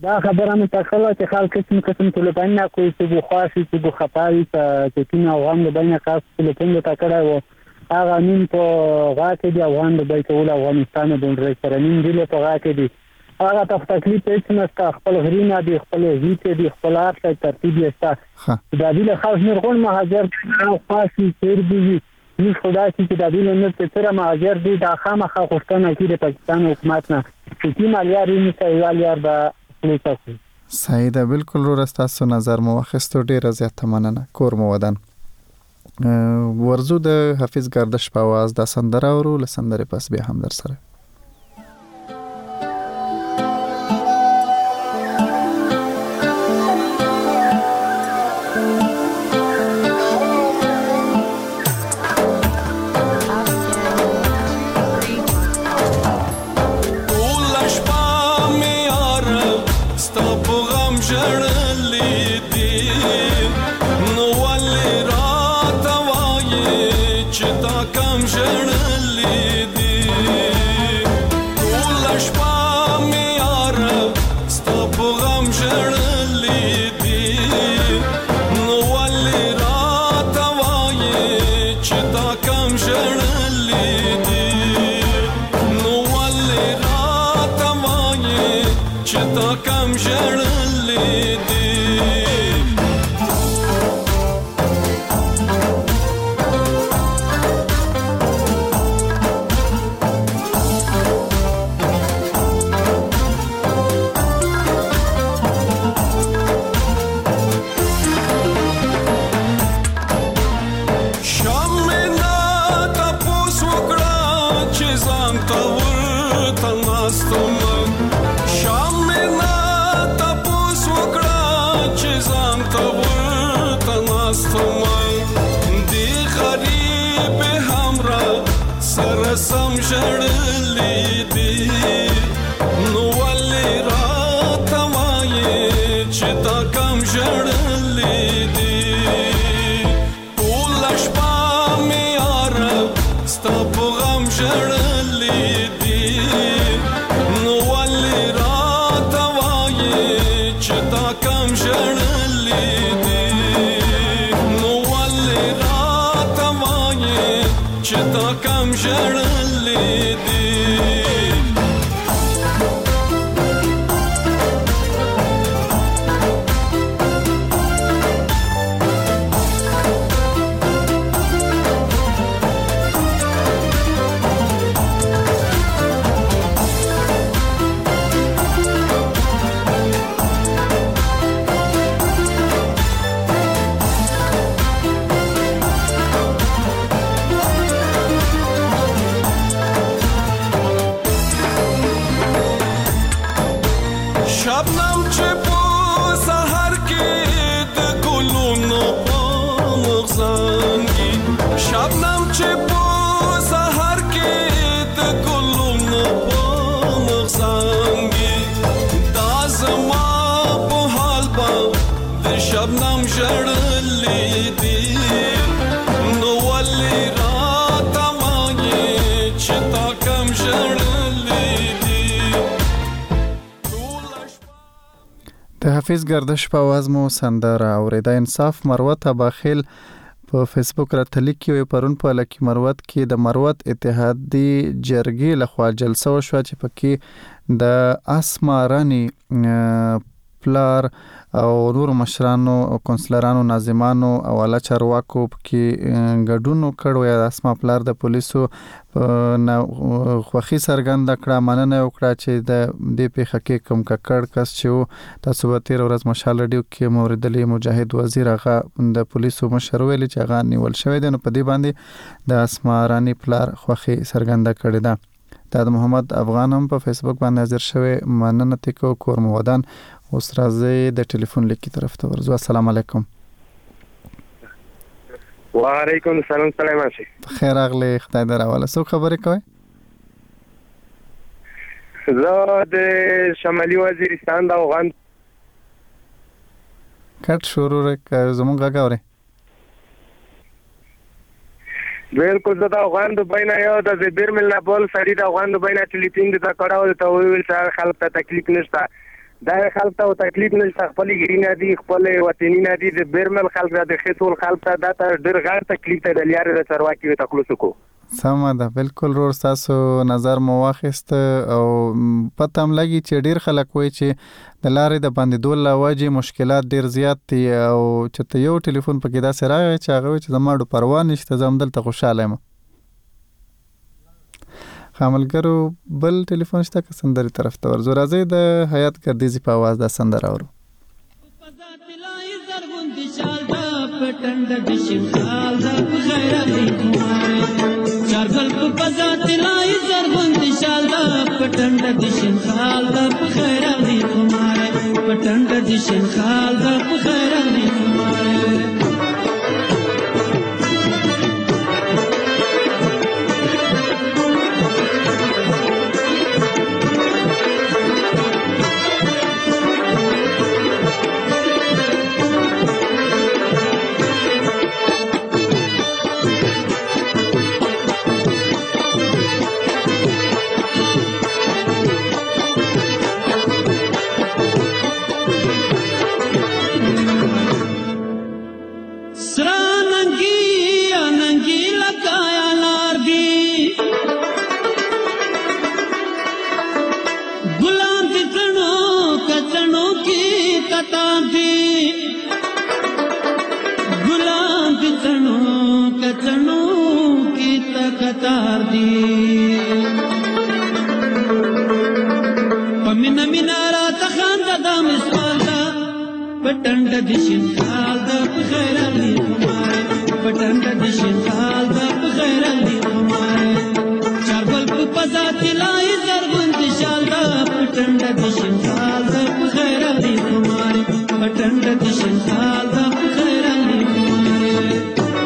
Speaker 13: دا خبره مې تاسو ته خلک قسم ټلیفون نه کوي چې بخواسي چې بخپاوي چې کینه افغان د بینه خاص ټلیفون ته کړه و هغه نیم په غاټه دی افغان د بیت ول افغانستان د ډېر سره نیم دی په غاټه دی هغه ته تکلیف هیڅ نشته خپل غرینا دی خپل هیته دی خپل ارته ترتیب یسته دا دی له خاص مرغون مهاجر او خاصي تیر دی نو خدای چې دا دی نه تر مهاجر دی دا خامخه غوښتنه کوي د پاکستان حکومت نه چې مالیار یې سیوالیار به پلیټه
Speaker 1: سعیده بالکل ورستاسو نظر مو واخستو ډیره زیاته مننه کور مو ودان ورزو د حافظ گردش په आवाज د سندره ورو لسندره پس به هم در سره حافظ گردش په आवाज مو سندره اوریدا انصاف مروت اباخیل په فیسبوک را تلیک یو پرون په لکی مروت کې د مروت اتحادی جرګې لخوا جلسه وشو چې پکې د اسمارانی پلار او نور مشرانو او کونسلرانو ناظمانو او اعلی چارواکو کې ګډون کړو یا اسما پلار د پولیسو خوخي سرګند کړه مننه وکړه چې د دې په حقیقت کوم ککړ کس چې تاسو به تیر ورځ مشال رادیو کې موردلی مجاهد وزیر هغه د پولیسو مشر ویل چې هغه نیول شوی دی نو په دې باندې د اسمارانی پلار خوخي سرګند کړی دا د محمد افغان هم په فیسبوک باندې حاضر شوی مننه تکو کور مودان اوس راځي د ټلیفون لیکي طرف ته ورځو السلام علیکم
Speaker 12: وعلیکم السلام سلام علیکم
Speaker 1: خیر اغلی خدای دراواله سو خبرې کوي
Speaker 12: زه د شمالي وزیرستان د افغان
Speaker 1: کټ شروع رک زمونږه غاوري
Speaker 12: بالکل زه د افغان د بینه یو د بیرمل نه بول سړي د افغان د بینه ټلیفون د کړهو ته ویل چې خلک ته تکلیف نشته دا خلک ته تکلیف نشته، خپل ګری نه دي، خپل وطني نه دي، د بیرمل خلک د خېټول خلک ته دا ډېر غیر تکلیف ته د لیارې د چرواکي تکلوس کو.
Speaker 1: سمه ده، بالکل ورور تاسو نظر مو واخیست او پته هم لګي چې ډیر خلک وایي چې د لارې د باندې دول لاوجه مشکلات ډیر زیات دي او چې ته یو ټلیفون پکې داسې راغی چې هغه چې زماړو پروا نشته، زم دلته خوشاله یم. خاملګرو بل ټلیفون شته که سندرې طرف ته ورځو؟ راځئ د حیات ګردیزي په आवाज دا سندره اورو.
Speaker 8: پټنډ د شمال د بغیر علی کوماره چارګل په پزات لای زربند شال د پټنډ د شمال د بغیر علی کوماره پټنډ د شمال د بغیر علی کوماره پټنډ د شینخال د بغیر علی کوماره پټنډ د شینخال د بغیر علی کوماره چاربل په پزات لای زربند شال د پټنډ د شینخال د بغیر علی کوماره پټنډ د شینخال د بغیر علی کوماره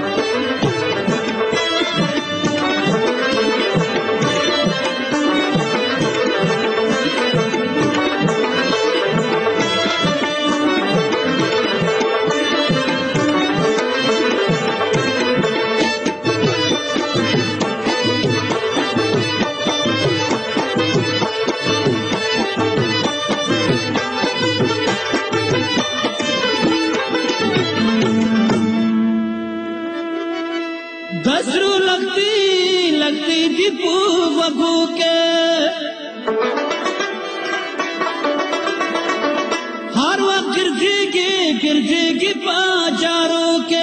Speaker 8: हर वक्त गिरजेगी बाजारों के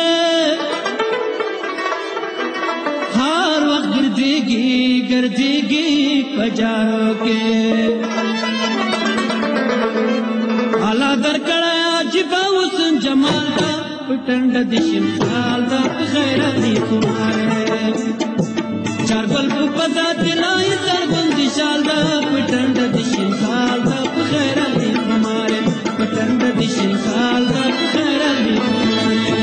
Speaker 8: हर वक्त गिरजेगी बाजारों के आला दर कड़ाया जिबा उसन जमाल दा पटंड दिशिम साल दा बगैर अली तुम्हारे चारबल पदा दिलाई सरबंद शाल दा पटंड दिशिम साल दा बगैर अली हमारे पटंड दिशिम साल दा बगैर अली हमारे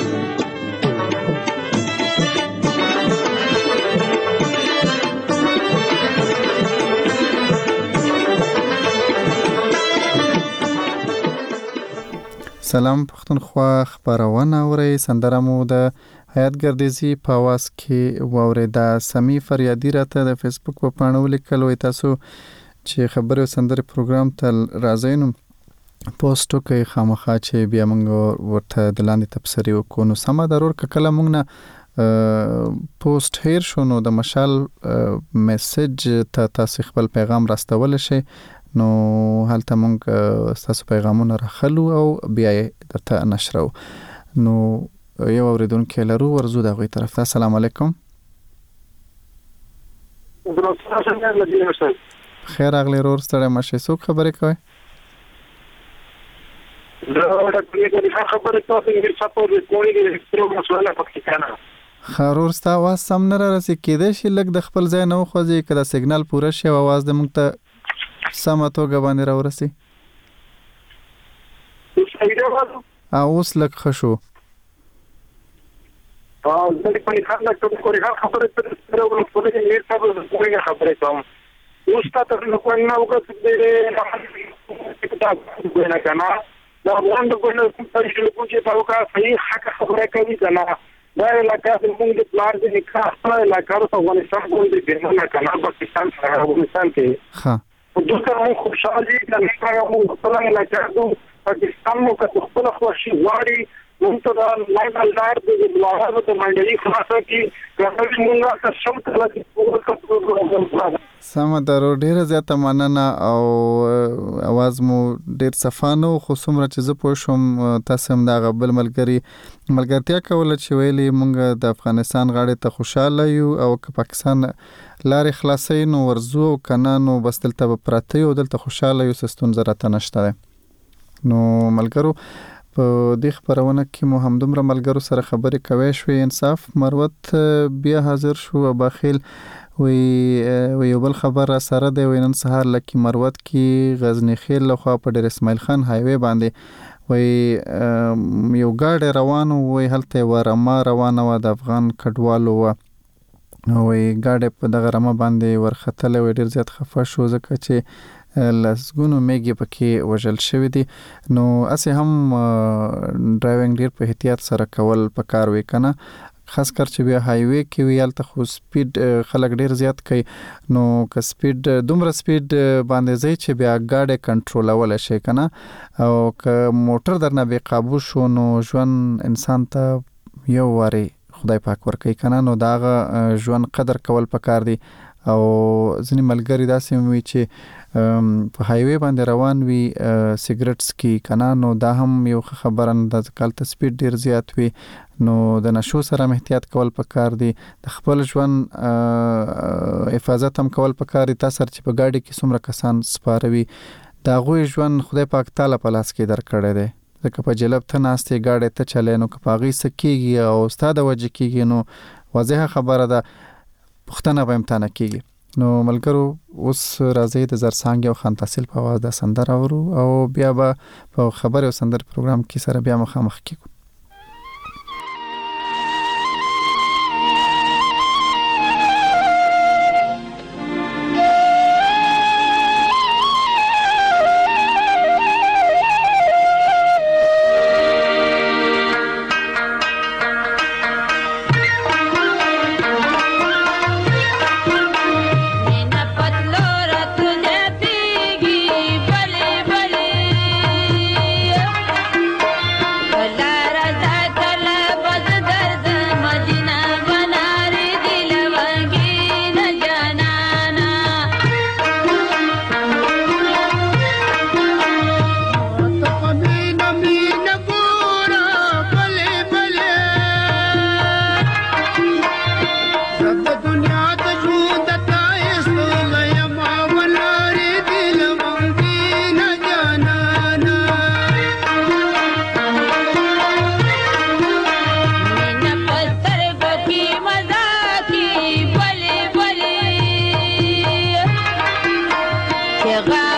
Speaker 1: سلام پښتونخوا خبرونه اوري سندره مو د حیات ګردیزي په आवाज کې واوریدا. سمي فریادي راته د فیسبوک په پاڼه ولیکل وای تاسو چې خبرو سندره پروګرام ته راځئ نو پوسټ کوي خامخا چې بیا موږ ورته د لاندې تبصرې وکړو. نو سم ضرور کله موږ نه پوسټ هیر شو نو د مشال میسج ته تاسو خپل پیغام راستول شي نو هلته مونږ تاسو پیغامونه راخلو او بیا یې درته نشرو. نو یو اوریدونکو لرو ورزو د غوي طرف ته. السلام علیکم. خیر اغلی رور ستړی مشه څوک خبرې کوي؟ خرور ستا आवाज سم نه راسي کېدای شي لګ د خپل ځای نه خوځي کله سیګنال پوره شي او आवाज د مونږ ته سمه توګه باندې راورسي. اوس لږ ښه شو.
Speaker 12: زه په خپل ټول کوری خبره تر اوسه په دې نه څه کومه خبره کوم. اوس تاسو نو کوی نه وګورئ کتاب وینا کنه دا وړاندې کوله چې په چې تاسو صحیح حق خبره کوي کنه دا علاقه د موږ د پلان د نکاح علاقه په افغانستان باندې د بیرمن کنه پاکستان سره افغانستان کې
Speaker 1: ها
Speaker 12: دوستان مو خوشحالي د نشټه مو خپل نه کړو پاکستان مو که خپل خوشي واړي مونږ ته د لار د بلوغانو د منډلي خلاصه کې راځي مونږه که شم کله چې
Speaker 1: سمه درو ډیره زیاته مننه او اواز مو ډیر صفانو خو څومره چې زه پوه شوم تاسو هم دا غبل ملګرتیا کوله چې ویلي مونږ د افغانستان غاړې ته خوشاله یو او که پاکستان لارې خلاصې نو ورزو کنه نو بس دلته پراته یو دلته خوشاله یو سستون زراته نشته نو ملګرو په دې خبرونه کې مو هم دومره ملګرو سره خبرې کوي شوې انصاف مروت بیا حاضر شو بخیل وی یو بل خبر سره دی وینن سهار لکه مروت کې غزنی خیل له خوا په ډیر اسماعیل خان هایوي باندې وی یو ګاډي روانو وی هلته ورما روانه و د افغان کډوالو و وی ګاډي په دغه رمه باندې ورختله و ډیر زیات خفه شو ځکه چې لسګونو میګي پکې وژل شوی دي نو اسه هم ډرایوینګ ډیر په احتیاط سره کول پکار وی کنه خاص کر چې بیا هایوي کې ویل ته خو سپیډ خلک ډیر زیات کوي نو که سپیډ دومره سپیډ باندې ځي چې بیا گاډي کنټرولول شي کنه او که موټر درنه بے قابو شو نو ژوند انسان ته یو واري خدای پاک ورکوي کنه نو داغه ژوند قدر کول پکار دی او ځنی ملګری داسې وي چې په هایوي باندې روان وي سیګریټس کی کنه نو دا هم یو خبره د کالته سپیډ ډیر زیات وي نو د نشو سره احتیاط کول پکار دي د خپل ژوند حفاظت هم کول پکار دي تاسو چې په گاډي کې څومره کسان سپاروي دا غوي ژوند خدای پاک تعالی په لاس کې درکړی دی ځکه په جلب ته ناستې گاډي ته چلې نو که پاغي سکیږي او استاد وجه کیږي نو واضحه خبره ده پښتنه به امتحان کیږي نو ملګرو اوس راځي د زرسانګ او خان تحصیل په आवाज د سندر اورو او بیا به په خبر او سندر پروګرام کې سره بیا مخامخ کیږو
Speaker 14: Bye.